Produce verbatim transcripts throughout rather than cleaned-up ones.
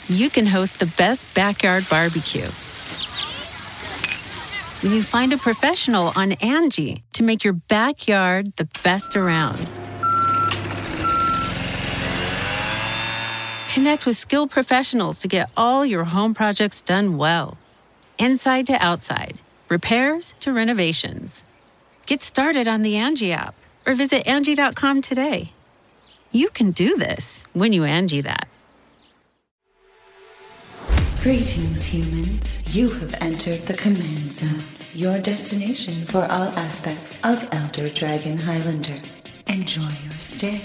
you can host the best backyard barbecue. When you find a professional on Angie to make your backyard the best around. Connect with skilled professionals to get all your home projects done well. Inside to outside, repairs to renovations. Get started on the Angie app or visit Angie dot com today. You can do this when you Angie that. Greetings, humans. You have entered the Command Zone, your destination for all aspects of Elder Dragon Highlander. Enjoy your stay.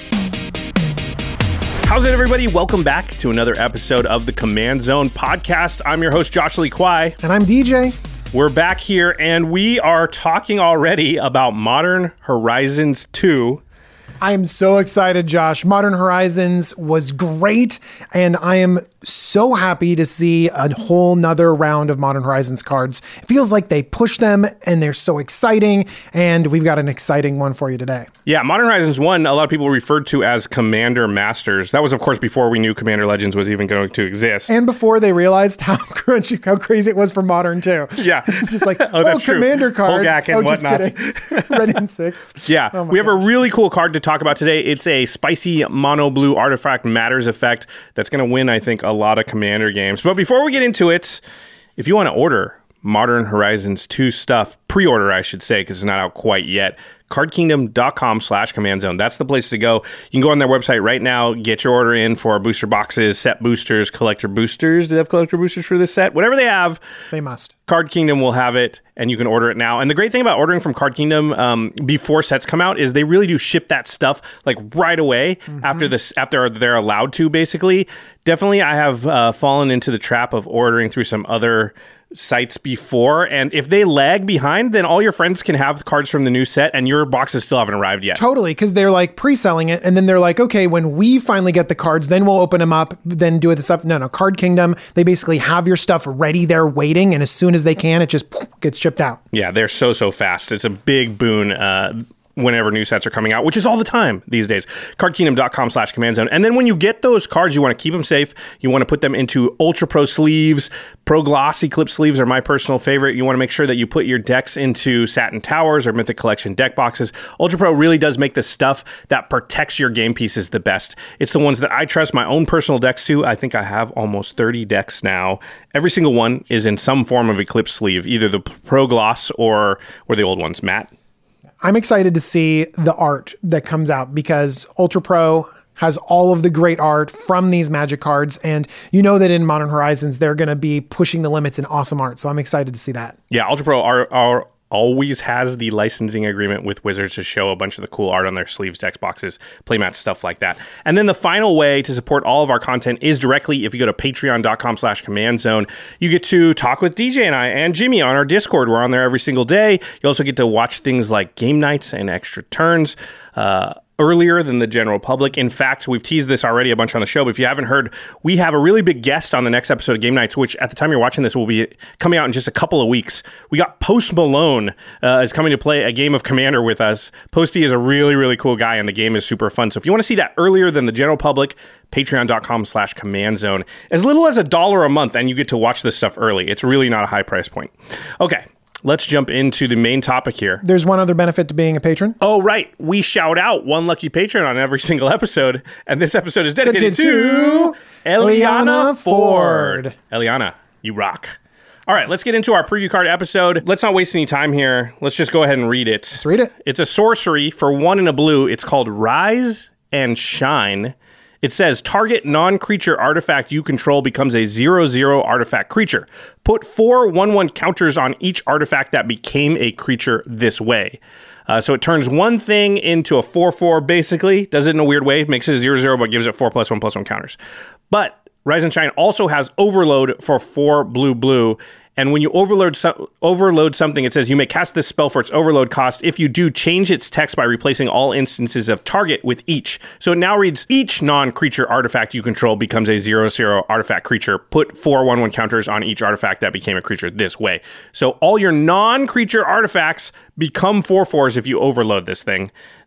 How's it, everybody? Welcome back to another episode of the Command Zone podcast. I'm your host, Josh Lee Kwai. And I'm D J. We're back here, and we are talking already about Modern Horizons two. I am so excited, Josh. Modern Horizons was great, and I am so happy to see a whole nother round of Modern Horizons cards. It feels like they push them, and they're so exciting, and we've got an exciting one for you today. Yeah, Modern Horizons one, a lot of people referred to as Commander Masters. That was, of course, before we knew Commander Legends was even going to exist. And before they realized how crunchy, how crazy it was for Modern two. Yeah. It's just like, oh, oh Commander cards. Holgak and oh, whatnot. Just kidding. Red and six. Yeah, oh we have God. a really cool card to talk about today. It's a spicy mono blue artifact matters effect that's going to win, I think, a lot of Commander games. But before we get into it, if you want to order Modern Horizons two stuff, pre-order, I should say, because it's not out quite yet, cardkingdom.com slash command zone. That's the place to go. You can go on their website right now, get your order in for booster boxes, set boosters, collector boosters. Do they have collector boosters for this set? Whatever they have, they must. Card Kingdom will have it, and you can order it now. And the great thing about ordering from Card Kingdom um, before sets come out is they really do ship that stuff like right away mm-hmm. after this, after they're allowed to, basically. Definitely, I have uh, fallen into the trap of ordering through some other sites before, and if they lag behind, then all your friends can have cards from the new set and your boxes still haven't arrived yet. Totally, because they're like pre-selling it, and then they're like, okay, when we finally get the cards, then we'll open them up, then do the stuff. No, no, Card Kingdom, they basically have your stuff ready there waiting, and as soon as they can, it just poof, gets shipped out. Yeah, they're so, so fast. It's a big boon uh whenever new sets are coming out, which is all the time these days. cardkingdom.com slash command zone. And then when you get those cards, you want to keep them safe. You want to put them into Ultra Pro sleeves. Pro Glossy clip sleeves are my personal favorite. You want to make sure that you put your decks into Satin Towers or Mythic Collection deck boxes. Ultra Pro really does make the stuff that protects your game pieces the best. It's the ones that I trust my own personal decks to. I think I have almost thirty decks now. Every single one is in some form of Eclipse sleeve, either the Pro Gloss or, or the old ones. Matt? I'm excited to see the art that comes out because Ultra Pro has all of the great art from these Magic cards. And you know that in Modern Horizons, they're going to be pushing the limits in awesome art. So I'm excited to see that. Yeah, Ultra Pro are, are always has the licensing agreement with Wizards to show a bunch of the cool art on their sleeves, decks, boxes, playmats, stuff like that. And then the final way to support all of our content is directly if you go to patreon.com slash command zone. You get to talk with D J and I and Jimmy on our Discord. We're on there every single day. You also get to watch things like game nights and extra turns. Uh, earlier than the general public. In fact, we've teased this already a bunch on the show, but if you haven't heard, we have a really big guest on the next episode of Game Nights, which at the time you're watching this will be coming out in just a couple of weeks. We got Post Malone uh, is coming to play a game of Commander with us. Posty is a really, really cool guy, and the game is super fun. So if you want to see that earlier than the general public, patreon.com slash command zone. As little as a dollar a month, and you get to watch this stuff early. It's really not a high price point. Okay. Let's jump into the main topic here. There's one other benefit to being a patron. Oh, right. We shout out one lucky patron on every single episode, and this episode is dedicated to, to Eliana Ford. Eliana, you rock. All right, let's get into our preview card episode. Let's not waste any time here. Let's just go ahead and read it. Let's read it. It's a sorcery for one and a blue. It's called Rise and Shine. It says, target non-creature artifact you control becomes a zero zero artifact creature. Put four one one counters on each artifact that became a creature this way. Uh, so it turns one thing into a four four, basically. Does it in a weird way. Makes it a zero zero, but gives it four plus one plus one counters. But Rise and Shine also has Overload for four blue blue. And when you overload so- overload something, it says you may cast this spell for its overload cost. If you do, change its text by replacing all instances of target with each. So it now reads, each non-creature artifact you control becomes a zero zero artifact creature. Put four one one counters on each artifact that became a creature this way. So all your non-creature artifacts become four fours if you overload this thing.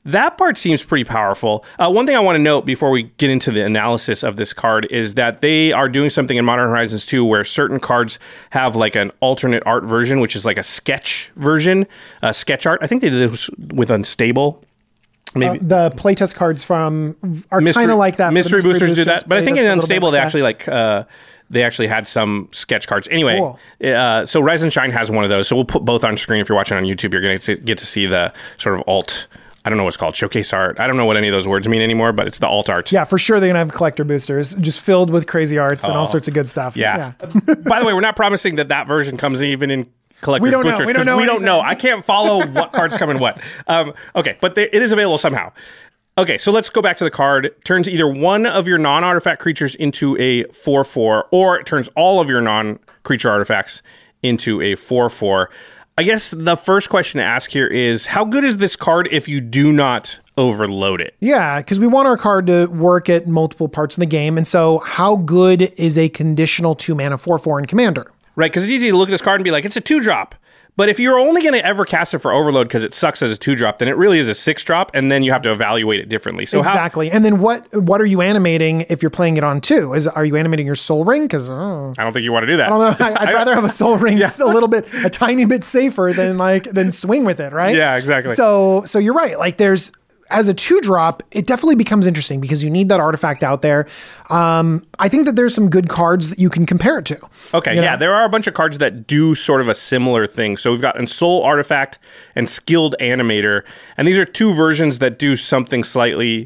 That part seems pretty powerful. Uh, one thing I want to note before we get into the analysis of this card is that they are doing something in Modern Horizons two where certain cards have like an alternate art version, which is like a sketch version, uh, sketch art. I think they did this with Unstable. Maybe uh, the playtest cards from are kind of like that. Mystery, Mystery Boosters, Boosters did that, but I think in Unstable they bit, actually like uh, they actually had some sketch cards. Anyway, cool. uh, so Rise and Shine has one of those. So we'll put both on screen. If you're watching on YouTube, you're going to get to see the sort of alt. I don't know what's called showcase art. I don't know what any of those words mean anymore, but it's the alt art. Yeah, for sure they're gonna have collector boosters just filled with crazy arts oh. and all sorts of good stuff. Yeah. yeah. By the way, we're not promising that that version comes even in collector we don't boosters. Know. We don't know. We don't know. I can't follow what cards come in what. Um, okay, but there, it is available somehow. Okay, so let's go back to the card. Turns either one of your non-artifact creatures into a four four, or it turns all of your non-creature artifacts into a four four. I guess the first question to ask here is, how good is this card if you do not overload it? Yeah, because we want our card to work at multiple parts in the game. And so how good is a conditional two mana four four in Commander? Right, because it's easy to look at this card and be like, it's a two drop. But if you're only going to ever cast it for overload because it sucks as a two drop, then it really is a six drop, and then you have to evaluate it differently. So exactly. How, and then what what are you animating if you're playing it on two? Is are you animating your Soul Ring? Because oh, I don't think you want to do that. I don't know. I, I'd rather have a Soul Ring yeah. a little bit, a tiny bit safer than like than swing with it, right? Yeah, exactly. So so you're right. Like there's. As a two drop, it definitely becomes interesting because you need that artifact out there. Um, I think that there's some good cards that you can compare it to. Okay, yeah, know? There are a bunch of cards that do sort of a similar thing. So we've got Ensoul Artifact and Skilled Animator, and these are two versions that do something slightly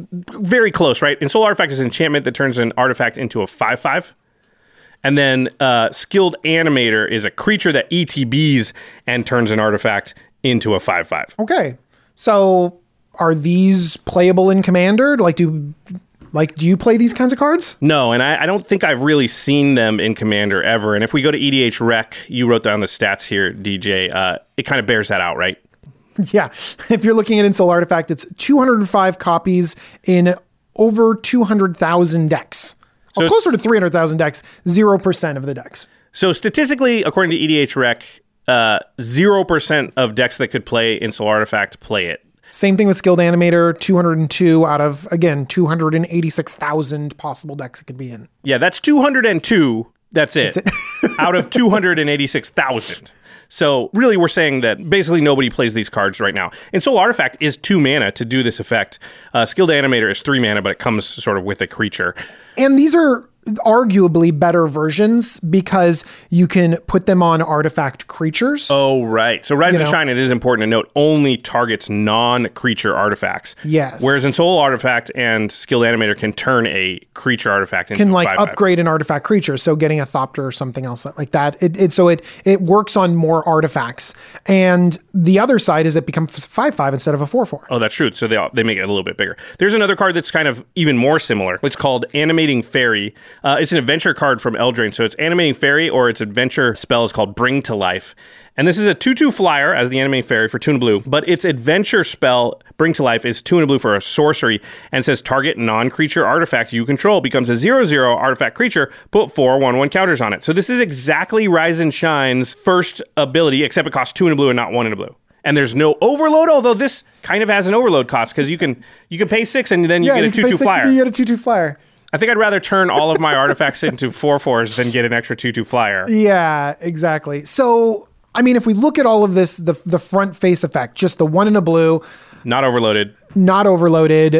very close, right? Ensoul Artifact is an enchantment that turns an artifact into a five five. And then uh, Skilled Animator is a creature that E T Bs and turns an artifact into a five five. Okay, so... Are these playable in Commander? Like, do like do you play these kinds of cards? No, and I, I don't think I've really seen them in Commander ever. And if we go to E D H Rec, you wrote down the stats here, D J. Uh, it kind of bears that out, right? Yeah. If you're looking at Ensoul Artifact, it's two hundred five copies in over two hundred thousand decks. So well, closer to three hundred thousand decks, zero percent of the decks. So statistically, according to E D H Rec, uh, zero percent of decks that could play Ensoul Artifact play it. Same thing with Skilled Animator, two hundred two out of, again, two hundred eighty-six thousand possible decks it could be in. Yeah, that's two hundred two. That's it. That's it. Out of two hundred eighty-six thousand. So really we're saying that basically nobody plays these cards right now. Ensoul Artifact is two mana to do this effect. Uh, Skilled Animator is three mana, but it comes sort of with a creature. And these are arguably better versions because you can put them on artifact creatures. Oh, right. So Rise and Shine, it is important to note, only targets non-creature artifacts. Yes. Whereas Ensoul Artifact and Skilled Animator can turn a creature artifact into can like five, five. upgrade an artifact creature. So getting a Thopter or something else like that. It, it so it it works on more artifacts. And the other side is it becomes five five instead of a four four. Oh, that's true. So they they make it a little bit bigger. There's another card that's kind of even more similar. It's called Animating Fairy. Uh, it's an adventure card from Eldraine. So it's Animating Fairy, or its adventure spell is called Bring to Life. And this is a two two flyer as the Animating Fairy for two and a blue. But its adventure spell, Bring to Life, is two and a blue for a sorcery and says target non-creature artifact you control becomes a zero zero artifact creature. Put four one one counters on it. So this is exactly Rise and Shine's first ability, except it costs two and a blue and not one and a blue. And there's no overload, although this kind of has an overload cost because you can you can pay six and then you yeah, get a two two flyer. You get a two two flyer. I think I'd rather turn all of my artifacts into four fours than get an extra two two flyer. Yeah, exactly. So, I mean, if we look at all of this, the the front face effect, just the one in a blue. Not overloaded. Not overloaded.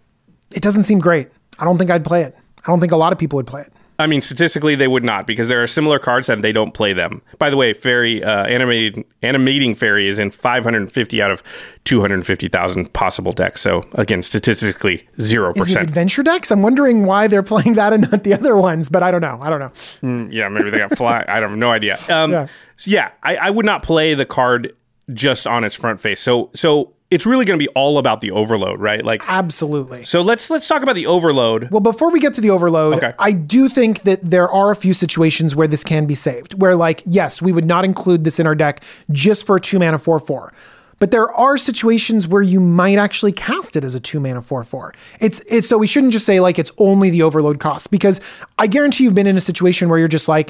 It doesn't seem great. I don't think I'd play it. I don't think a lot of people would play it. I mean, statistically, they would not because there are similar cards and they don't play them. By the way, Fairy, uh, animating, animating Fairy is in five hundred fifty out of two hundred fifty thousand possible decks. So again, statistically, zero percent. Is it adventure decks? I'm wondering why they're playing that and not the other ones, but I don't know. I don't know. Mm, yeah, maybe they got fly. I have no idea. Um, yeah, so yeah I, I would not play the card just on its front face. So, so it's really going to be all about the overload, right? Like absolutely. So let's let's talk about the overload. Well, before we get to the overload, okay. I do think that there are a few situations where this can be saved. Where like, yes, we would not include this in our deck just for a two mana four four. But there are situations where you might actually cast it as a two mana four four. It's it's so we shouldn't just say like it's only the overload cost, because I guarantee you've been in a situation where you're just like,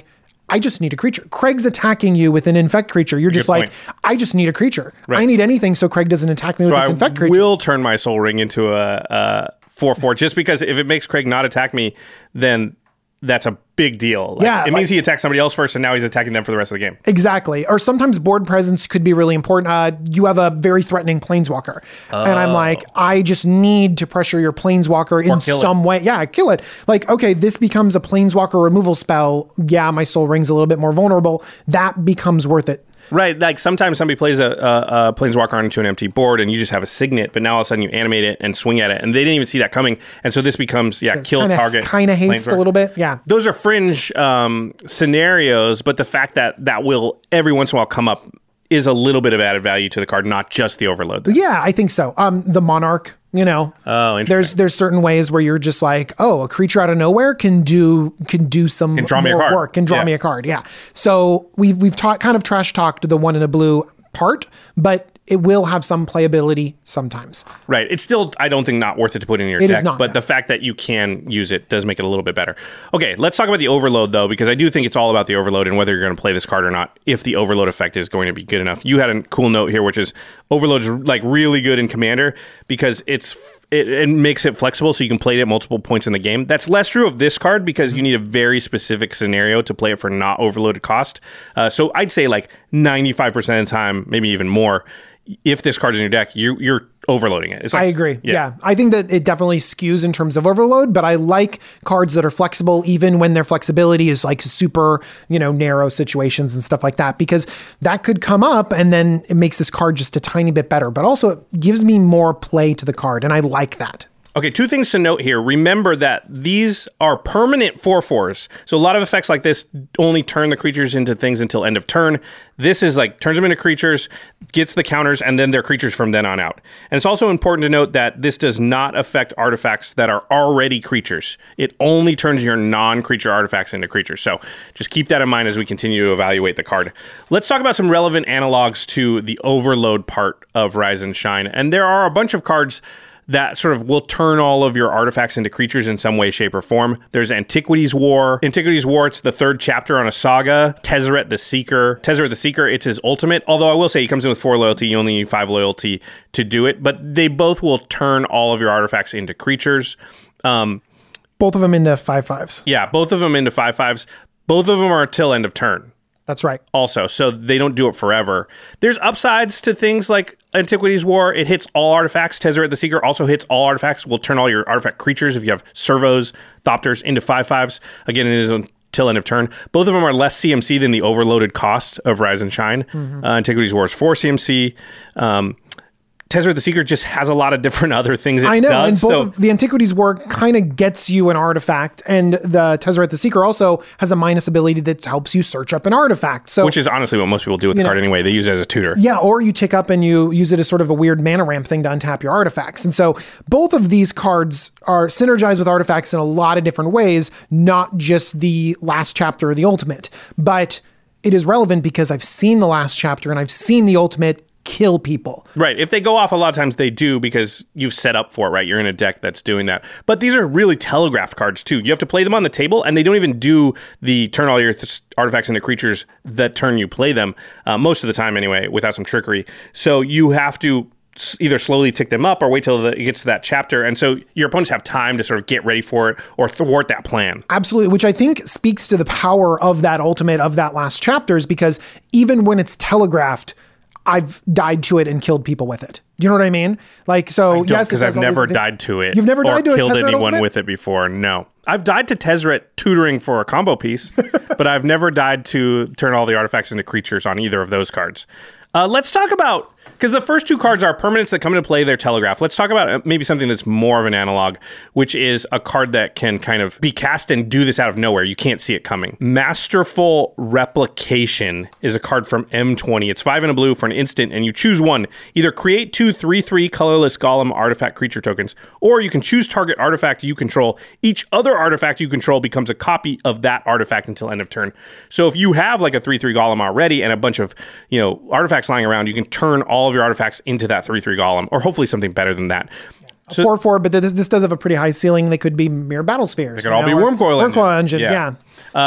I just need a creature. Craig's attacking you with an infect creature. You're just Good like, point. I just need a creature. Right. I need anything so Craig doesn't attack me with So this I infect creature. will turn my Soul Ring into a, a four four just because if it makes Craig not attack me, then that's a big deal. Like, Yeah, it like- means he attacked somebody else first, and now he's attacking them for the rest of the game. Exactly. Or sometimes board presence could be really important. Uh, you have a very threatening planeswalker. And I'm like, I just need to pressure your planeswalker in kill it. some way. Yeah, kill it. Like, okay, this becomes a planeswalker removal spell. Yeah, my Soul Ring's a little bit more vulnerable. That becomes worth it. Right, like sometimes somebody plays a, a, a Planeswalker onto an empty board and you just have a Signet, but now all of a sudden you animate it and swing at it, and they didn't even see that coming, and so this becomes, yeah, kill kinda, target. Kind of haste a Planeswalker. little bit. Yeah. Those are fringe um, scenarios, but the fact that that will every once in a while come up is a little bit of added value to the card, not just the overload. then. Yeah, I think so. Um, the Monarch, you know, Oh, interesting. there's there's certain ways where you're just like, oh, a creature out of nowhere can do can do some Can draw me a more card. work, can draw Yeah. me a card. Yeah. So we've we've taught kind of trash talked the one in a blue part, but it will have some playability sometimes. Right. It's still, I don't think, not worth it to put in your It deck, is not, but no. the fact that you can use it does make it a little bit better. Okay, let's talk about the overload, though, because I do think it's all about the overload and whether you're going to play this card or not, if the overload effect is going to be good enough. You had a cool note here, which is overload's like really good in Commander because it's it, it makes it flexible so you can play it at multiple points in the game. That's less true of this card because you need a very specific scenario to play it for not overloaded cost. Uh, so I'd say like ninety-five percent of the time, maybe even more, if this card's in your deck, you, you're overloading it. It's like, I agree. Yeah. I think that it definitely skews in terms of overload, but I like cards that are flexible, even when their flexibility is like super, you know, narrow situations and stuff like that, because that could come up and then it makes this card just a tiny bit better, but also it gives me more play to the card. And I like that. Okay, two things to note here. Remember that these are permanent four fours. So a lot of effects like this only turn the creatures into things until end of turn. This is like turns them into creatures, gets the counters, and then they're creatures from then on out. And it's also important to note that this does not affect artifacts that are already creatures. It only turns your non-creature artifacts into creatures. So just keep that in mind as we continue to evaluate the card. Let's talk about some relevant analogs to the overload part of Rise and Shine. And there are a bunch of cards that sort of will turn all of your artifacts into creatures in some way, shape, or form. There's Antiquities War. Antiquities War, it's the third chapter on a saga. Tezzeret the Seeker. Tezzeret the Seeker, it's his ultimate. Although I will say he comes in with four loyalty. You only need five loyalty to do it. But they both will turn all of your artifacts into creatures. Um, Both of them into five fives. yeah, both of them into five fives. Both of them are till end of turn. That's right. Also, so they don't do it forever. There's upsides to things like Antiquities War. It hits all artifacts. Tezzeret the Seeker also hits all artifacts. Will turn all your artifact creatures, if you have servos, thopters, into five fives. Again, it is until end of turn. Both of them are less C M C than the overloaded cost of Rise and Shine. Mm-hmm. Uh, Antiquities War is four C M C. Um, Tezzeret the Seeker just has a lot of different other things it I know, does. and both so, of the Antiquities War kind of gets you an artifact, and the Tezzeret the Seeker also has a minus ability that helps you search up an artifact. So, which is honestly what most people do with the know, card anyway. They use it as a tutor. yeah, or you tick up and you use it as sort of a weird mana ramp thing to untap your artifacts. And so both of these cards are synergized with artifacts in a lot of different ways, not just the last chapter or the ultimate. But it is relevant because I've seen the last chapter and I've seen the ultimate kill people. Right. If they go off, a lot of times they do because you've set up for it, right? You're in a deck that's doing that. But these are really telegraphed cards, too. You have to play them on the table, and they don't even do the turn all your th- artifacts into creatures that turn you play them, uh, most of the time anyway, without some trickery. So you have to s- either slowly tick them up or wait till the, it gets to that chapter. And so your opponents have time to sort of get ready for it or thwart that plan. Absolutely, which I think speaks to the power of that ultimate, of that last chapters, because even when it's telegraphed, I've died to it and killed people with it. Do you know what I mean? Like, so yes, Because it I've has all these never things. died to it. You've never or died to it, killed Tezzeret anyone Ultimate? with it before. No, I've died to Tezzeret tutoring for a combo piece, but I've never died to turn all the artifacts into creatures on either of those cards. Uh, let's talk about, because the first two cards are permanents that come into play, they're telegraphed. Let's talk about uh, maybe something that's more of an analog, which is a card that can kind of be cast and do this out of nowhere. You can't see it coming. Masterful Replication is a card from M twenty. It's five and a blue for an instant, and you choose one. Either create two three three colorless golem artifact creature tokens, or you can choose target artifact you control. Each other artifact you control becomes a copy of that artifact until end of turn. So if you have like a three three golem already and a bunch of, you know, artifacts lying around, you can turn all of your artifacts into that three three golem, or hopefully something better than that. So, four four, but this this does have a pretty high ceiling. They could be mere battle spheres. They could all be Wurmcoil Wurmcoil engines. engines, yeah. Uh,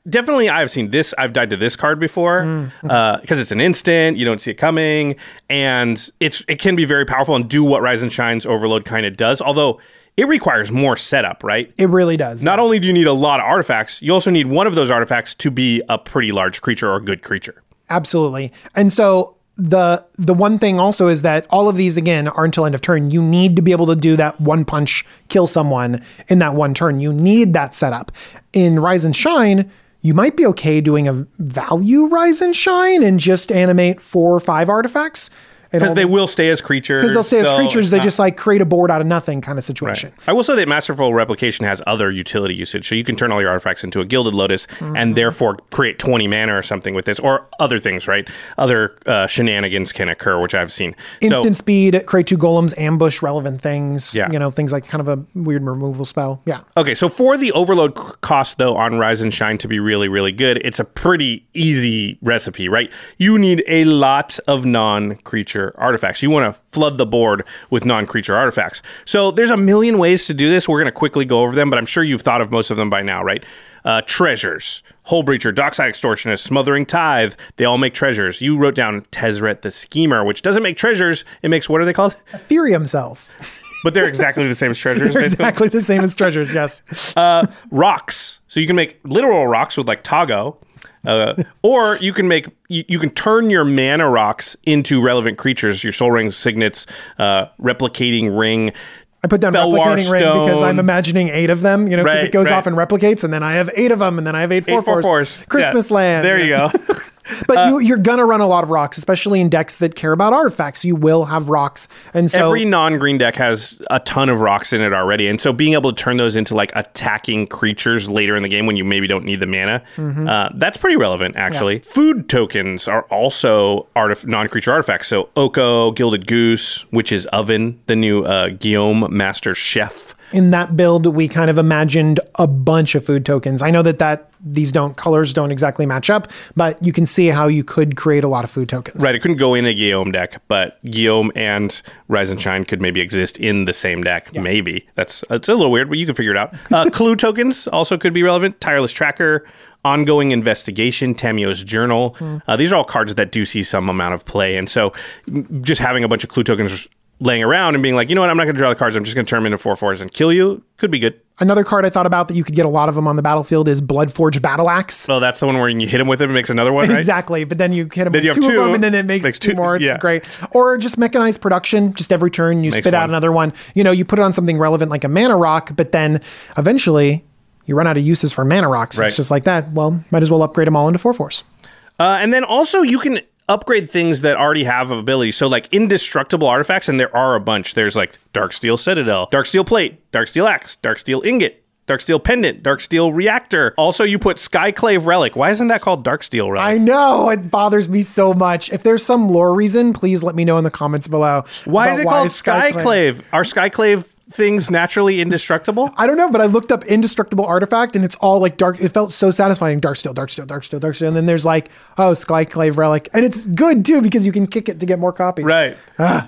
definitely I've seen this. I've died to this card before because mm, okay. uh, it's an instant. You don't see it coming. And it's it can be very powerful and do what Rise and Shine's Overload kind of does. Although it requires more setup, right? It really does. Not only do you need a lot of artifacts, you also need one of those artifacts to be a pretty large creature or a good creature. Absolutely. And so the the one thing also is that all of these, again, are until end of turn. You need to be able to do that one punch, kill someone in that one turn. You need that setup. In Rise and Shine, you might be okay doing a value Rise and Shine and just animate four or five artifacts. Because they will stay as creatures. Because they'll stay as so creatures. They not, just like create a board out of nothing kind of situation. Right. I will say that Masterful Replication has other utility usage. So you can turn all your artifacts into a Gilded Lotus mm-hmm. and therefore create twenty mana or something with this, or other things, right? Other uh, shenanigans can occur, which I've seen. Instant so, speed, create two golems, ambush relevant things. Yeah. You know, things like kind of a weird removal spell. Yeah. Okay, so for the overload cost, though, on Rise and Shine to be really, really good, it's a pretty easy recipe, right? You need a lot of non-creature artifacts. You want to flood the board with non-creature artifacts. So there's a million ways to do this. We're going to quickly go over them, but I'm sure you've thought of most of them by now, right? Uh, treasures, Hullbreacher, Dockside Extortionist, Smothering Tithe, they all make treasures. You wrote down Tezzeret the Schemer, which doesn't make treasures. It makes, what are they called? Ethereum cells. But they're exactly the same as treasures. They're exactly the same as treasures, yes. Uh, rocks. So you can make literal rocks with like Tago. Uh, or you can make you, you can turn your mana rocks into relevant creatures. Your Soul Rings, Signets, uh, Replicating Ring. I put down Felwar Replicating Stone. Ring because I'm imagining eight of them. You know, because right, it goes right. off and replicates, and then I have eight of them, and then I have eight four eight four fours. fours. Christmas yeah. land. There you go. But uh, you, you're going to run a lot of rocks, especially in decks that care about artifacts. You will have rocks. And so every non-green deck has a ton of rocks in it already. And so being able to turn those into like attacking creatures later in the game when you maybe don't need the mana, mm-hmm. uh, that's pretty relevant, actually. Yeah. Food tokens are also artif- non-creature artifacts. So Oko, Gilded Goose, Witch's Oven, the new uh, Guillaume Master Chef. In that build, we kind of imagined a bunch of food tokens. I know that, that these don't colors don't exactly match up, but you can see how you could create a lot of food tokens. Right, it couldn't go in a Guillaume deck, but Guillaume and Rise and Shine could maybe exist in the same deck. Yeah. Maybe. That's it's a little weird, but you can figure it out. Uh, Clue tokens also could be relevant. Tireless Tracker, Ongoing Investigation, Tamio's Journal. Mm. Uh, these are all cards that do see some amount of play, and so just having a bunch of Clue tokens laying around and being like, you know what, I'm not going to draw the cards, I'm just going to turn them into four fours and kill you, could be good. Another card I thought about that you could get a lot of them on the battlefield is Bloodforge Battle Axe. Oh, that's the one where you hit him with it, it makes another one, right? Exactly, but then you hit him then with two, two two of them, and then it makes, makes two, two more. It's yeah. great. Or just mechanized production, just every turn you makes spit one. out another one. You know, you put it on something relevant like a mana rock, but then eventually you run out of uses for mana rocks. Right. It's just like that. Well, might as well upgrade them all into four fours. Uh, and then also you can upgrade things that already have abilities. So like indestructible artifacts, and there are a bunch. There's like Darksteel Citadel, Darksteel Plate, Darksteel Axe, Darksteel Ingot, Darksteel Pendant, Darksteel Reactor. Also, you put Skyclave Relic. Why isn't that called Darksteel Relic? I know. It bothers me so much. If there's some lore reason, please let me know in the comments below. Why is it why called Skyclave? Skyclave? Are Skyclave things naturally indestructible? I don't know, but I looked up indestructible artifact and it's all like dark. It felt so satisfying. Darksteel, Darksteel, Darksteel, Darksteel. And then there's like, oh, Skyclave Relic. And it's good too because you can kick it to get more copies. Right. Ah.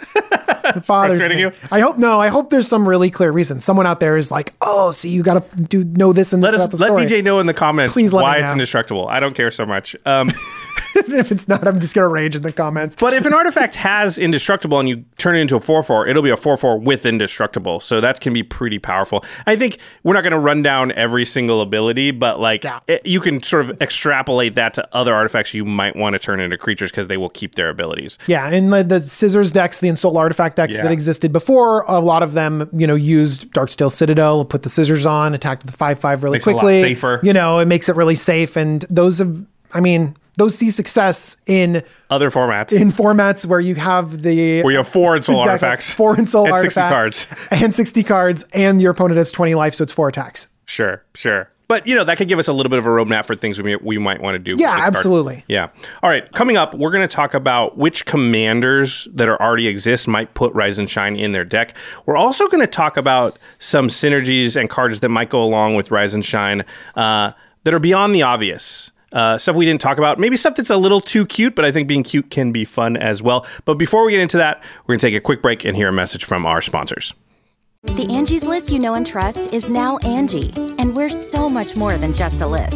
It bothers me. You? I hope no. I hope there's some really clear reason. Someone out there is like, "Oh, see, you got to do know this and this let about us, the story." Let D J know in the comments Please let why me it's know. indestructible. I don't care so much. Um, if it's not, I'm just gonna rage in the comments. But if an artifact has indestructible and you turn it into a four four, it'll be a four four with indestructible. So that can be pretty powerful. I think we're not going to run down every single ability, but like yeah. it, you can sort of extrapolate that to other artifacts you might want to turn into creatures because they will keep their abilities. Yeah, and the, the Scissors decks, the Ensoul Artifact decks Yeah. that existed before, a lot of them, you know, used Darksteel Citadel, put the Scissors on, attacked the five five really Makes it a lot quickly. safer. You know, it makes it really safe. And those have, I mean, those see success in Other formats. in formats where you have the Where you have four Ensoul exactly, artifacts. four Ensoul and artifacts, sixty cards. and sixty cards, and your opponent has twenty life, so it's four attacks. Sure, sure. But, you know, that could give us a little bit of a roadmap for things we, we might want to do. Yeah, absolutely. Yeah. All right. Coming up, we're going to talk about which commanders that are already exist might put Rise and Shine in their deck. We're also going to talk about some synergies and cards that might go along with Rise and Shine uh, that are beyond the obvious. Uh, stuff we didn't talk about. Maybe stuff that's a little too cute, but I think being cute can be fun as well. But before we get into that, we're going to take a quick break and hear a message from our sponsors. The Angie's List you know and trust is now Angie, and we're so much more than just a list.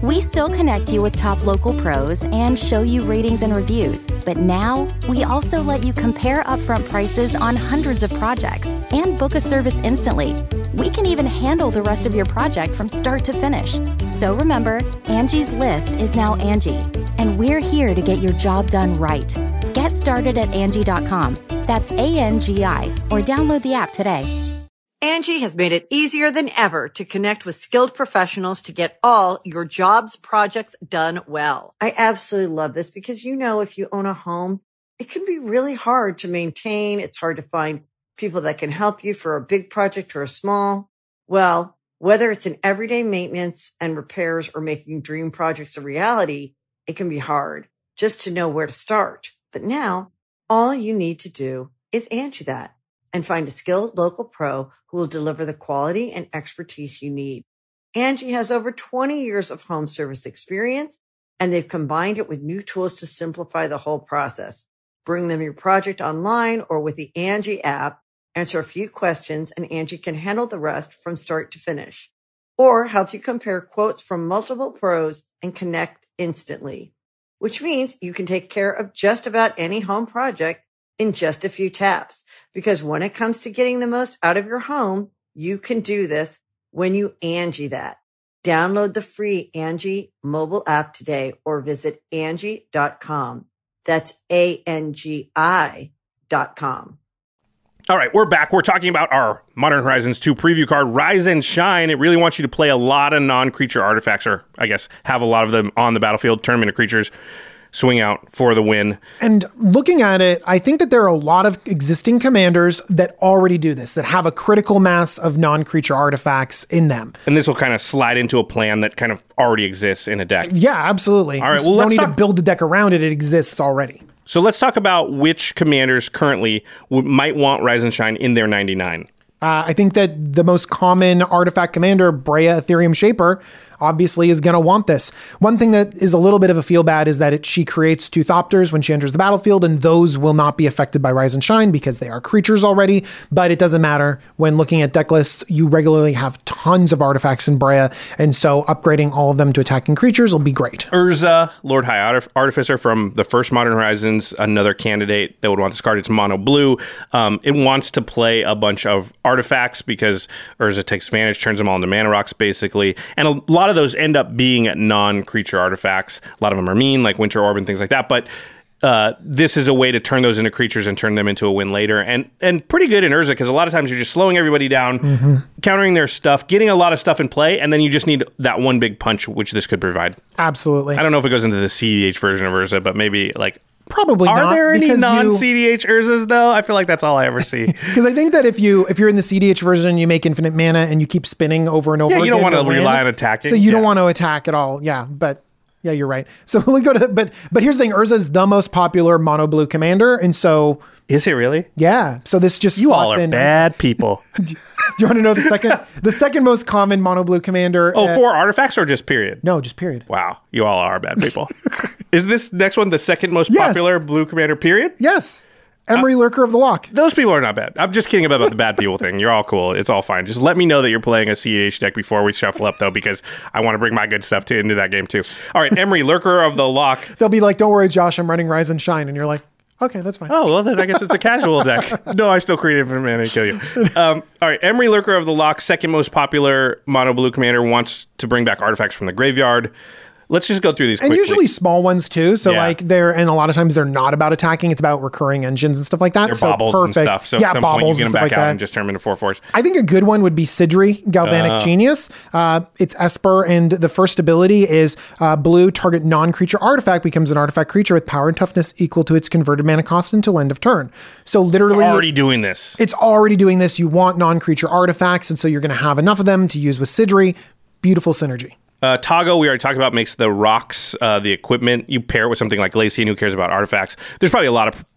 We still connect you with top local pros and show you ratings and reviews, but now we also let you compare upfront prices on hundreds of projects and book a service instantly. We can even handle the rest of your project from start to finish. So remember, Angie's List is now Angie, and we're here to get your job done right. Get started at Angie dot com. That's A N G I, or download the app today. Angie has made it easier than ever to connect with skilled professionals to get all your jobs projects done well. I absolutely love this because, you know, if you own a home, it can be really hard to maintain. It's hard to find people that can help you for a big project or a small. Well, whether it's in everyday maintenance and repairs or making dream projects a reality, it can be hard just to know where to start. But now all you need to do is Angie that and find a skilled local pro who will deliver the quality and expertise you need. Angie has over twenty years of home service experience, and they've combined it with new tools to simplify the whole process. Bring them your project online or with the Angie app, answer a few questions, and Angie can handle the rest from start to finish. Or help you compare quotes from multiple pros and connect instantly, which means you can take care of just about any home project in just a few taps. Because when it comes to getting the most out of your home, you can do this when you Angie that. Download the free Angie mobile app today or visit Angie dot com. That's A N G I dot com. All right, we're back. We're talking about our Modern Horizons two preview card, Rise and Shine. It really wants you to play a lot of non-creature artifacts, or I guess have a lot of them on the battlefield, turn them into creatures, swing out for the win. And looking at it, I think that there are a lot of existing commanders that already do this, that have a critical mass of non-creature artifacts in them. And this will kind of slide into a plan that kind of already exists in a deck. Yeah, absolutely. All right, well, you let's don't need talk- to build a deck around it. It exists already. So let's talk about which commanders currently w- might want Rise and Shine in their ninety-nine. Uh, I think that the most common artifact commander, Brea Ethereum Shaper, obviously is going to want this. One thing that is a little bit of a feel bad is that it, she creates two Thopters when she enters the battlefield, and those will not be affected by Rise and Shine because they are creatures already, but it doesn't matter. When looking at deck lists, you regularly have tons of artifacts in Brea, and so upgrading all of them to attacking creatures will be great. Urza, Lord High Artif- Artificer from the first Modern Horizons, another candidate that would want this card. It's mono blue. Um, it wants to play a bunch of artifacts because Urza takes advantage, turns them all into mana rocks, basically. And a lot of those end up being non-creature artifacts. A lot of them are mean, like Winter Orb and things like that. But uh, this is a way to turn those into creatures and turn them into a win later. And and pretty good in Urza, because a lot of times you're just slowing everybody down, mm-hmm. countering their stuff, getting a lot of stuff in play, and then you just need that one big punch, which this could provide. Absolutely. I don't know if it goes into the C D H version of Urza, but maybe like... Probably Are not. there any non-C D H you... Urzas, though? I feel like that's all I ever see. Because I think that if, you, if you're in the C D H version, you make infinite mana and you keep spinning over and over yeah, again. you don't want to win, rely on attacking. So you yeah. don't want to attack at all. Yeah, but... Yeah, you're right. So we go to, but but here's the thing: Urza is the most popular mono blue commander, and so is it really? Yeah. So this just you all are in bad nice. people. Do you want to know the second the second most common mono blue commander? Oh, uh, for artifacts or just period? No, just period. Wow, you all are bad people. Is this next one the second most yes. popular blue commander? Period. Yes. Emery, uh, Lurker of the Lock. Those people are not bad. I'm just kidding about the bad people thing. You're all cool. It's all fine. Just let me know that you're playing a C D H deck before we shuffle up, though, because I want to bring my good stuff to into that game, too. All right, Emery, Lurker of the Lock. They'll be like, don't worry, Josh, I'm running Rise and Shine. And you're like, okay, that's fine. Oh, well, then I guess it's a casual deck. No, I still create infinite mana and kill you. Um, all right, Emery, Lurker of the Lock, second most popular mono blue commander, wants to bring back artifacts from the graveyard. Let's just go through these quickly. And usually small ones too. So yeah. like they're, and a lot of times they're not about attacking. It's about recurring engines and stuff like that. They're so baubles perfect. and stuff. So yeah, at some baubles point you get them back like out that. and just turn them into four fours. I think a good one would be Sidri, Galvanic uh, Genius. Uh, it's Esper, and the first ability is uh, blue, target non-creature artifact becomes an artifact creature with power and toughness equal to its converted mana cost until end of turn. So literally... Already doing this. It's already doing this. You want non-creature artifacts, and so you're going to have enough of them to use with Sidri. Beautiful synergy. Uh, Tago, we already talked about, makes the rocks, uh, the equipment. You pair it with something like Glacian, who cares about artifacts. There's probably a lot of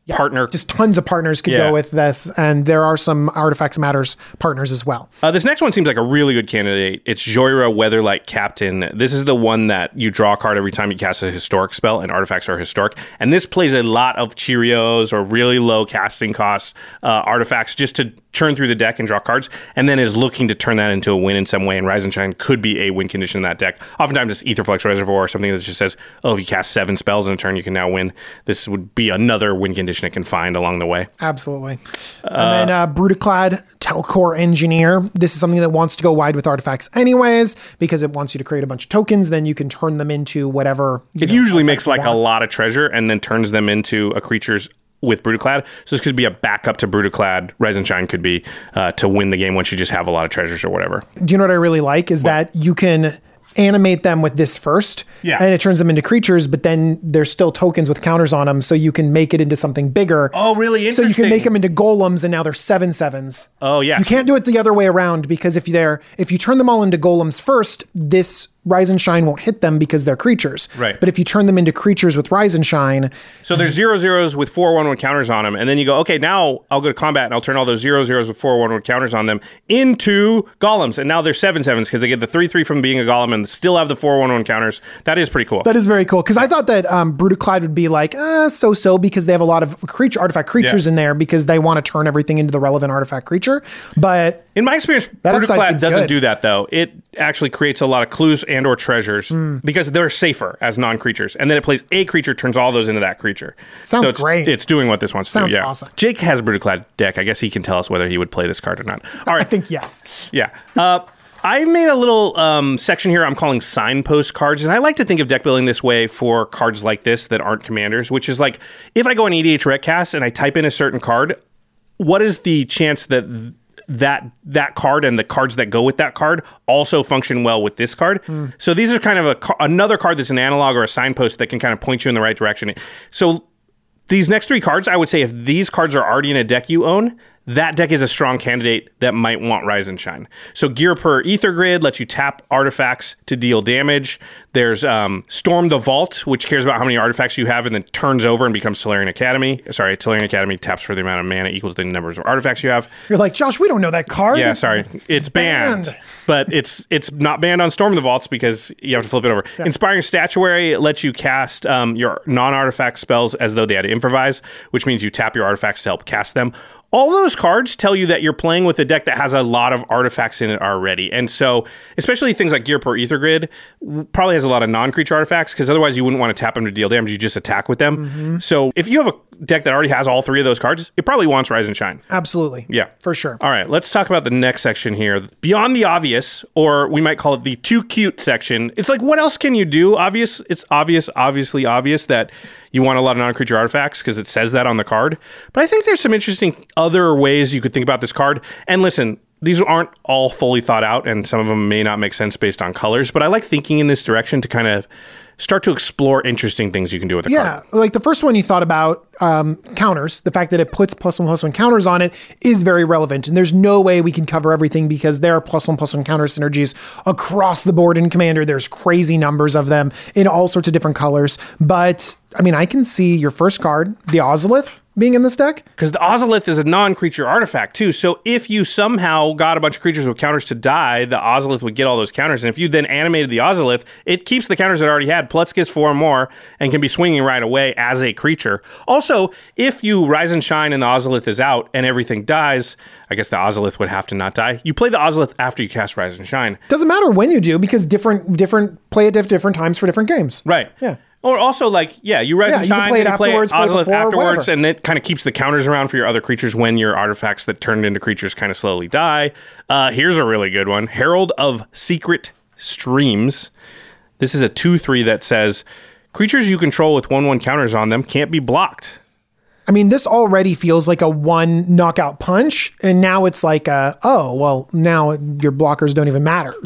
partner. Just tons of partners could Yeah. go with this, and there are some Artifacts Matters partners as well. Uh, this next one seems like a really good candidate. It's Joyra Weatherlight Captain. This is the one that you draw a card every time you cast a historic spell, and artifacts are historic. And this plays a lot of Cheerios or really low casting cost uh, artifacts just to churn through the deck and draw cards, and then is looking to turn that into a win in some way. And Rise and Shine could be a win condition in that deck. Oftentimes it's Aetherflux Reservoir or something that just says, oh, if you cast seven spells in a turn, you can now win. This would be another win condition it can find along the way. Absolutely. And then uh, Brutaclad Telcor Engineer. This is something that wants to go wide with artifacts anyways, because it wants you to create a bunch of tokens. Then you can turn them into whatever. It know, usually makes like want. a lot of treasure and then turns them into a creature's with Brutaclad. So this could be a backup to Brutaclad. Rise and Shine could be uh, to win the game once you just have a lot of treasures or whatever. Do you know what I really like is that you can animate them with this first, Yeah. and it turns them into creatures, but then there's still tokens with counters on them, so you can make it into something bigger. Oh, really So you can interesting. make them into golems, and now they're seven sevens. Oh, yeah. You can't do it the other way around, because if they're if you turn them all into golems first, this Rise and Shine won't hit them because they're creatures. Right. But if you turn them into creatures with Rise and Shine, So there's zero zeros with four one one counters on them, and then you go, okay, now I'll go to combat and I'll turn all those zero zeros with four one one counters on them into golems, and now they're seven sevens because they get the three three from being a golem and still have the four one one counters. That is pretty cool. that is very cool. Because I thought that um, Brutaclad would be like, uh, so-so, because they have a lot of creature artifact creatures Yeah. in there because they want to turn everything into the relevant artifact creature. But In my experience, That upside Brutaclad seems doesn't good. do that though. It actually creates a lot of clues and or treasures Hmm. because they're safer as non-creatures, and then it plays a creature, turns all those into that creature. Sounds so it's, great. It's doing what this wants Sounds to do. Yeah, awesome. Jake has a Brutaclad deck. I guess he can tell us whether he would play this card or not. All right, I think yes. yeah. Uh, I made a little um, section here I'm calling signpost cards, and I like to think of deck building this way for cards like this that aren't commanders, which is like if I go on E D H Recast and I type in a certain card, what is the chance that th- that that card and the cards that go with that card also function well with this card? Mm. So these are kind of a ca- another card that's an analog or a signpost that can kind of point you in the right direction. So these next three cards, I would say if these cards are already in a deck you own, that deck is a strong candidate that might want Rise and Shine. So Gear Per Ether Grid lets you tap artifacts to deal damage. There's um, Storm the Vault, which cares about how many artifacts you have and then turns over and becomes Tolarian Academy. Sorry, Tolarian Academy taps for the amount of mana equal to the numbers of artifacts you have. You're like, Josh, we don't know that card. Yeah, It's- sorry. It's banned. banned. But it's it's not banned on Storm the Vaults because you have to flip it over. Inspiring Statuary lets you cast um, your non-artifact spells as though they had to improvise, which means you tap your artifacts to help cast them. All those cards tell you that you're playing with a deck that has a lot of artifacts in it already. And so, especially things like Gear Per Ether Grid w- probably has a lot of non-creature artifacts because otherwise you wouldn't want to tap them to deal damage. You just attack with them. Mm-hmm. So if you have a deck that already has all three of those cards, it probably wants Rise and Shine. Absolutely. Yeah. For sure. All right, let's talk about the next section here. Beyond the obvious, or we might call it the too cute section. It's like, what else can you do? Obvious, it's obvious, obviously obvious that you want a lot of non-creature artifacts because it says that on the card. But I think there's some interesting other ways you could think about this card. And listen, these aren't all fully thought out, and some of them may not make sense based on colors, but I like thinking in this direction to kind of start to explore interesting things you can do with the Yeah, card. like the first one you thought about, um, counters, the fact that it puts plus one plus one counters on it is very relevant. And there's no way we can cover everything because there are plus one plus one counter synergies across the board in Commander. There's crazy numbers of them in all sorts of different colors. But I mean, I can see your first card, the Ozolith, being in this deck. Because the Ozolith is a non-creature artifact too. So if you somehow got a bunch of creatures with counters to die, the Ozolith would get all those counters. And if you then animated the Ozolith, it keeps the counters it already had, plus gets four more, and can be swinging right away as a creature. Also, if you Rise and Shine and the Ozolith is out and everything dies, I guess the Ozolith would have to not die. You play the Ozolith after you cast Rise and Shine. Doesn't matter when you do because different different play at diff- different times for different games. Right. Yeah. Or also, like, yeah, you Rise Yeah, and you can Shine, play it and you play afterwards, play it Ozolith before, afterwards, whatever. and it kind of keeps the counters around for your other creatures when your artifacts that turned into creatures kind of slowly die. Uh, here's a really good one. Herald of Secret Streams. This is a two three that says, creatures you control with one one counters on them can't be blocked. I mean, this already feels like a one knockout punch, and now it's like, a, oh, well, now your blockers don't even matter.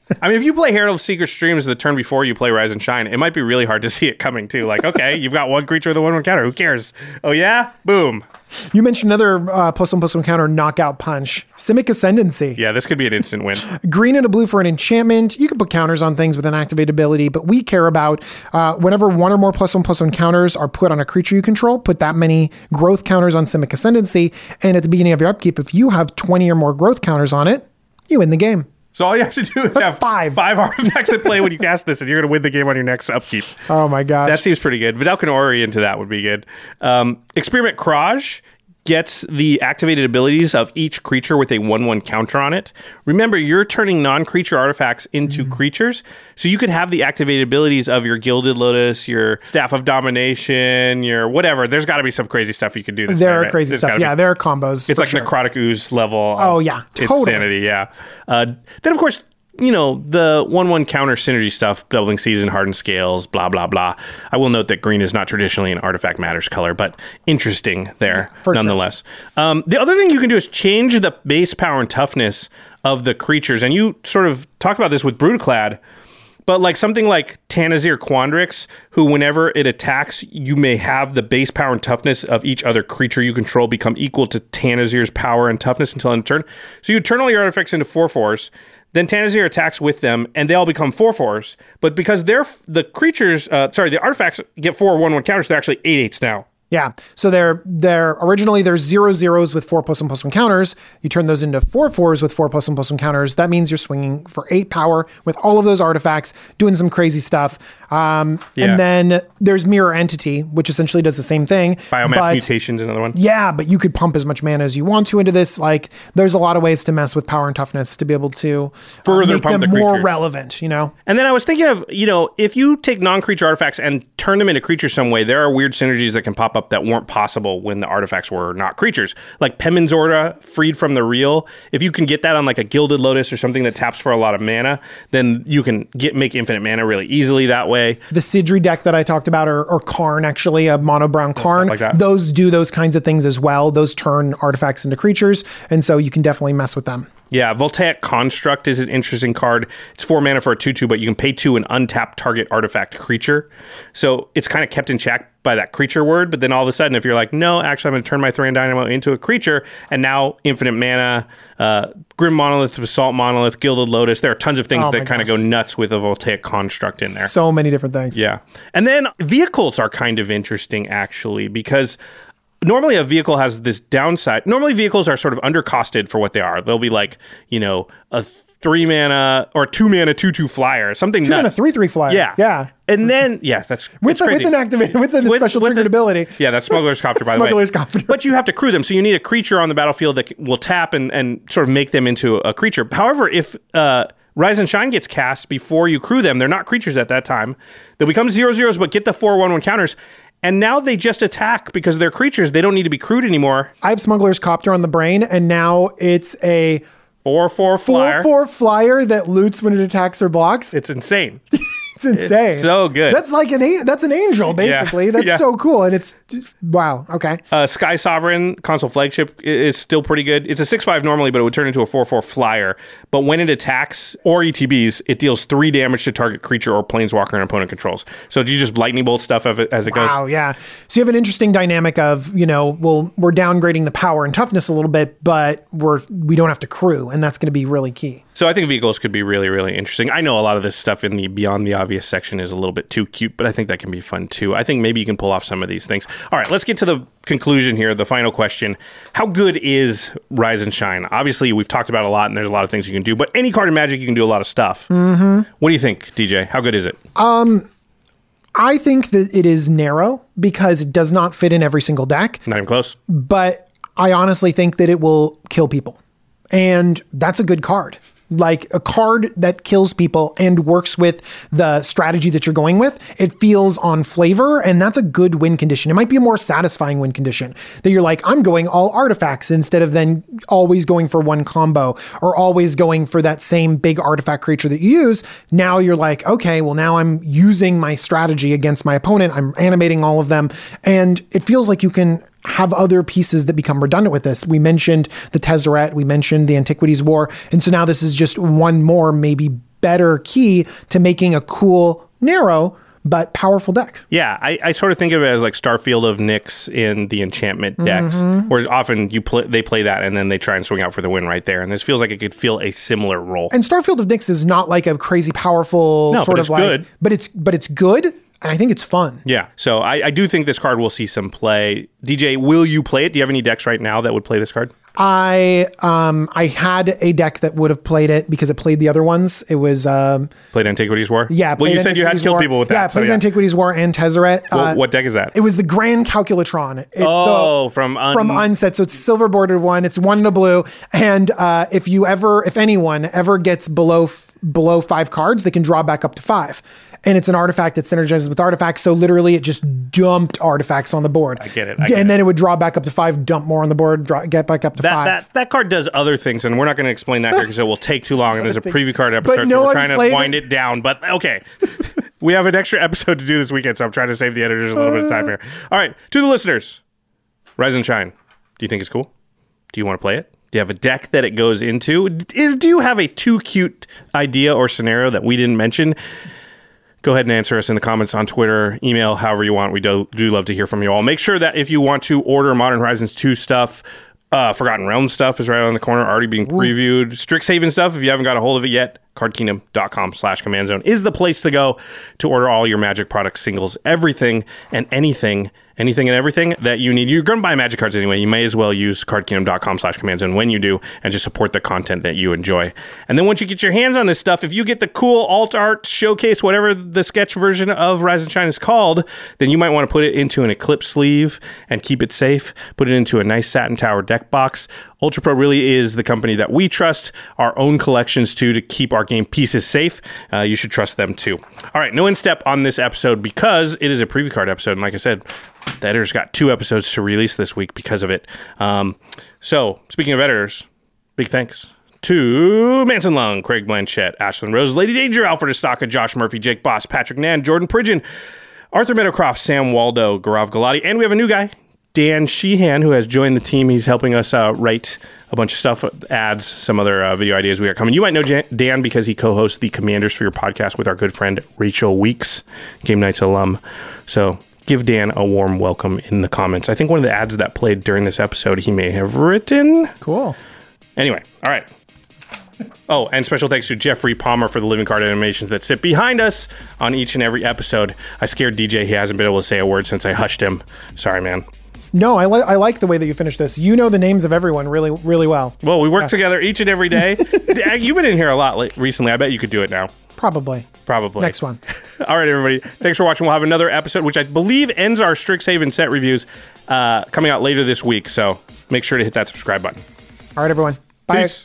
I mean, if you play Herald of Secret Streams the turn before you play Rise and Shine, it might be really hard to see it coming too. Like, okay, you've got one creature with a one one counter. Who cares? Oh yeah, boom. You mentioned another uh, plus one plus one counter knockout punch, Simic Ascendancy. Yeah, this could be an instant win. Green and a blue for an enchantment. You can put counters on things with an activated ability, but we care about uh, whenever one or more plus one plus one counters are put on a creature you control, put that many growth counters on Simic Ascendancy, and at the beginning of your upkeep, if you have twenty or more growth counters on it, you win the game. So all you have to do is That's have five. five artifacts to play when you cast this, and you're going to win the game on your next upkeep. Oh my gosh. That seems pretty good. Vidalcan Ori into that would be good. Um, Experiment Kraj gets the activated abilities of each creature with a one one counter on it. Remember, you're turning non-creature artifacts into mm. creatures, so you could have the activated abilities of your Gilded Lotus, your Staff of Domination, your whatever. There's got to be some crazy stuff you can do. This there way, are right? crazy There's stuff. Yeah, be, there are combos. It's like sure. Necrotic Ooze level. Oh, yeah, totally. Insanity, yeah. Uh, then, of course, you know, the one one counter synergy stuff, Doubling Season, Hardened Scales, blah, blah, blah. I will note that green is not traditionally an Artifact Matters color, but interesting there For nonetheless. Sure. Um, the other thing you can do is change the base power and toughness of the creatures. And you sort of talked about this with Brutaclad, but like something like Tanazir Quandrix, who whenever it attacks, you may have the base power and toughness of each other creature you control become equal to Tanazir's power and toughness until end of turn. So you turn all your artifacts into four fours. Then Tanazir attacks with them, and they all become four fours. But because they're the creatures, uh, sorry, the artifacts get four one one counters, they're actually eight eights now. Yeah. So they're they're originally there's zero zeros with four plus one plus one counters. You turn those into four fours with four plus one plus one counters. That means you're swinging for eight power with all of those artifacts, doing some crazy stuff. Um, yeah. And then there's Mirror Entity, which essentially does the same thing. Biomass but, Mutation's another one. Yeah, but you could pump as much mana as you want to into this. Like, there's a lot of ways to mess with power and toughness to be able to further uh, make pump them the more creatures. relevant. You know. And then I was thinking of, you know, if you take non-creature artifacts and turn them into creatures some way, there are weird synergies that can pop up that weren't possible when the artifacts were not creatures. Like Penman's Orda, freed from the real. If you can get that on like a Gilded Lotus or something that taps for a lot of mana, then you can get make infinite mana really easily that way. The Sidri deck that I talked about, or, or Karn, actually, a mono brown Karn, like that. Those do those kinds of things as well. Those turn artifacts into creatures, and so you can definitely mess with them. Yeah, Voltaic Construct is an interesting card. It's four mana for a two two, but you can pay two and untap target artifact creature. So it's kind of kept in check by that creature word, but then all of a sudden, if you're like, no, actually, I'm going to turn my Thran Dynamo into a creature, and now infinite mana, uh, Grim Monolith, Basalt Monolith, Gilded Lotus, there are tons of things oh that kind of go nuts with a Voltaic Construct in there. So many different things. Yeah. And then vehicles are kind of interesting, actually, because normally a vehicle has this downside. Normally vehicles are sort of undercosted for what they are. They'll be like, you know, a three mana or two mana two two flyer, something Two nuts. mana three three flyer. Yeah. Yeah. And then, yeah, that's With, it's the, crazy. with an activated, with a With- special with triggered the- ability. Yeah, that's Smuggler's Copter, by Smuggler's the way. Copter. But you have to crew them, so you need a creature on the battlefield that will tap and, and sort of make them into a creature. However, if uh, Rise and Shine gets cast before you crew them, they're not creatures at that time. They'll become zero zeros, but get the four one one counters. And now they just attack because they're creatures. They don't need to be crewed anymore. I have Smuggler's Copter on the brain, and now it's a Four four flyer. four four flyer that loots when it attacks or blocks. It's insane. It's insane. It's so good. That's like an a- that's an angel, basically. Yeah. That's Yeah. so cool. And it's wow. Okay. Uh, Sky Sovereign, console flagship, i- is still pretty good. It's a six five normally, but it would turn into a four four flyer. But when it attacks or E T Bs, it deals three damage to target creature or planeswalker an opponent controls. So do you just lightning bolt stuff of it as it Wow, goes? yeah. So you have an interesting dynamic of, you know, well, we're downgrading the power and toughness a little bit, but we're we don't have to crew, and that's going to be really key. So I think vehicles could be really, really interesting. I know a lot of this stuff in the Beyond the Obvious section is a little bit too cute, but I think that can be fun too. I think maybe you can pull off some of these things. All right, let's get to the conclusion here, the final question. How good is Rise and Shine? Obviously, we've talked about a lot, and there's a lot of things you can do, but any card in Magic, you can do a lot of stuff. Mm-hmm. What do you think, D J? How good is it? I think that it is narrow because it does not fit in every single deck, Not even close. but I honestly think that it will kill people. And that's a good card. Like a card that kills people and works with the strategy that you're going with. It feels on flavor, and that's a good win condition. It might be a more satisfying win condition that you're like, I'm going all artifacts instead of then always going for one combo or always going for that same big artifact creature that you use. Now you're like, okay, well, now I'm using my strategy against my opponent. I'm animating all of them. And it feels like you can have other pieces that become redundant with this. We mentioned the Tezzeret, we mentioned the Antiquities War, and so now this is just one more maybe better key to making a cool, narrow, but powerful deck. Yeah, I, I sort of think of it as like Starfield of Nyx in the enchantment decks, Mm-hmm. where often you play, they play that and then they try and swing out for the win right there. And this feels like it could feel a similar role. And Starfield of Nyx is not like a crazy powerful No, sort but of it's like, good. but it's but it's good, and I think it's fun. Yeah, so I, I do think this card will see some play. D J, will you play it? Do you have any decks right now that would play this card? I um I had a deck that would have played it because it played the other ones. It was um Played Antiquities War? yeah. Well, you played said you had Antiquities killed War. people with that. Yeah, it so plays yeah. Antiquities War and Tezzeret. Well, Uh, what deck is that? It was the Grand Calculatron. It's oh, the, from un- from Unset. So it's silver bordered one. It's one in a blue. And uh, if you ever, if anyone ever gets below f- below five cards, they can draw back up to five. And it's an artifact that synergizes with artifacts. So literally, it just dumped artifacts on the board. I get it. I and get then it. it would draw back up to five, dump more on the board, draw, get back up to That, five. that that card does other things, and we're not going to explain that here because it will take too long. And there's a preview card But episode, no so we're one trying to played wind it. it down. But okay, we have an extra episode to do this weekend, so I'm trying to save the editors a little bit of time here. All right, to the listeners, Rise and Shine. Do you think it's cool? Do you want to play it? Do you have a deck that it goes into? Is do you have a too cute idea or scenario that we didn't mention? Go ahead and answer us in the comments on Twitter, email, however you want. We do, do love to hear from you all. Make sure that if you want to order Modern Horizons two stuff, uh, Forgotten Realms stuff is right on the corner, already being previewed. Strixhaven stuff, if you haven't got a hold of it yet, cardkingdom.com slash command zone is the place to go to order all your Magic products, singles, everything and anything, anything and everything that you need. You're going to buy Magic cards anyway. You may as well use cardkingdom.com slash command zone when you do and just support the content that you enjoy. And then once you get your hands on this stuff, if you get the cool alt art showcase, whatever the sketch version of Rise and Shine is called, then you might want to put it into an Eclipse sleeve and keep it safe. Put it into a nice Satin Tower deck box. Ultra Pro really is the company that we trust our own collections to to keep our game pieces safe. Uh, you should trust them too. All right, no in-step on this episode because it is a preview card episode. And like I said, the editor's got two episodes to release this week because of it. Um, so, speaking of editors, big thanks to Manson Lung, Craig Blanchett, Ashlyn Rose, Lady Danger, Alfred Estaka, Josh Murphy, Jake Boss, Patrick Nan, Jordan Pridgeon, Arthur Meadowcroft, Sam Waldo, Gaurav Galati, and we have a new guy, Dan Sheehan, who has joined the team. He's helping us uh, write a bunch of stuff, ads, some other uh, video ideas we got coming. You might know Jan- Dan because he co-hosts the Commanders for Your podcast with our good friend Rachel Weeks, Game Nights alum. So give Dan a warm welcome in the comments. I think one of the ads that played during this episode he may have written. Cool. Anyway, all right. Oh, and special thanks to Jeffrey Palmer for the living card animations that sit behind us on each and every episode. I scared D J. He hasn't been able to say a word since I hushed him. Sorry, man. No, I, li- I like the way that you finished this. You know the names of everyone really, really well. Well, we work together each and every day. You've been in here a lot late, recently. I bet you could do it now. Probably. Probably. Next one. All right, everybody. Thanks for watching. We'll have another episode, which I believe ends our Strixhaven set reviews, uh, coming out later this week. So make sure to hit that subscribe button. All right, everyone. Bye. Peace.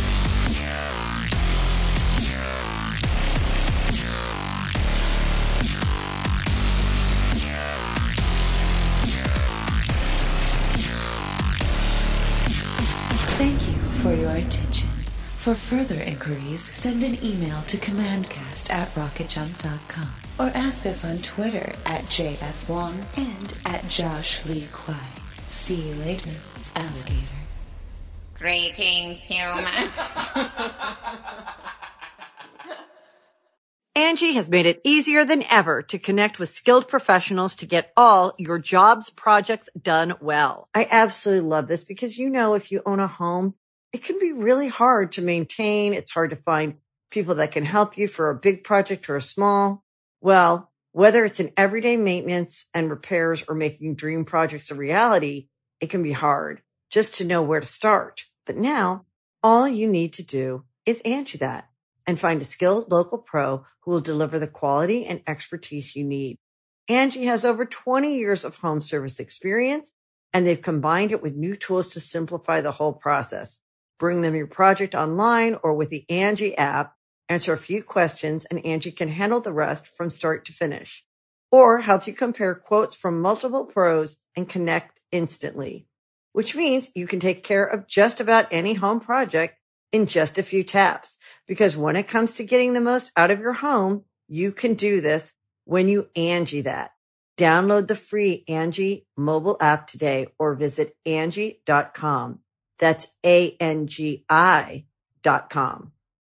Thank you for your attention. For further inquiries, send an email to commandcast at rocketjump dot com or ask us on Twitter at J F Wong and at Josh Lee Kwai. See you later, alligator. Greetings, humans. Angie has made it easier than ever to connect with skilled professionals to get all your jobs projects done well. I absolutely love this because, you know, if you own a home, it can be really hard to maintain. It's hard to find people that can help you for a big project or a small. Well, whether it's in everyday maintenance and repairs or making dream projects a reality, it can be hard just to know where to start. But now all you need to do is Angie that and find a skilled local pro who will deliver the quality and expertise you need. Angie has over twenty years of home service experience, and they've combined it with new tools to simplify the whole process. Bring them your project online or with the Angie app, answer a few questions, and Angie can handle the rest from start to finish. Or help you compare quotes from multiple pros and connect instantly, which means you can take care of just about any home project in just a few taps. Because when it comes to getting the most out of your home, you can do this when you Angie that. Download the free Angie mobile app today or visit Angie dot com. That's A N G I dot com.